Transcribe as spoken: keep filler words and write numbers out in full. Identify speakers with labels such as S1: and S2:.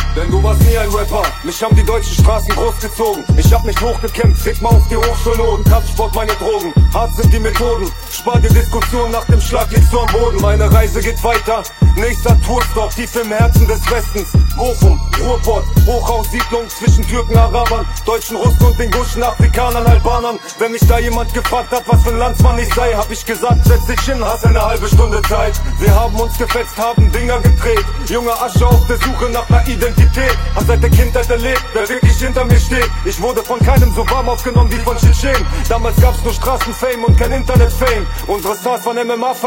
S1: Denn du warst nie ein Rapper, mich haben die deutschen Straßen großgezogen. Ich hab mich hochgekämpft, fick mal auf die Hochschulnoten. Kraftsport, meine Drogen, hart sind die Methoden. Spar dir Diskussion, nach dem Schlag liegst du am Boden. Meine Reise geht weiter, nächster Tourstop, tief im Herzen des Westens. Bochum, Ruhrpott, Hochhaussiedlung zwischen Türken, Arabern, Deutschen, Russen und den Guschen, Afrikanern, Albanern. Wenn mich da jemand gefragt hat, was für ein Landsmann ich sei, hab ich gesagt, setz dich hin, hast eine halbe Stunde Zeit. Wir haben uns gefetzt, haben Dinger gedreht. Junge Asche auf der Suche nach einer Identität. Hab seit der Kindheit erlebt, wer wirklich hinter mir steht. Ich wurde von keinem so warm aufgenommen wie von Tschetschen. Damals gab's nur Straßenfame und kein Internet-Fame. Unsere Stars von M M A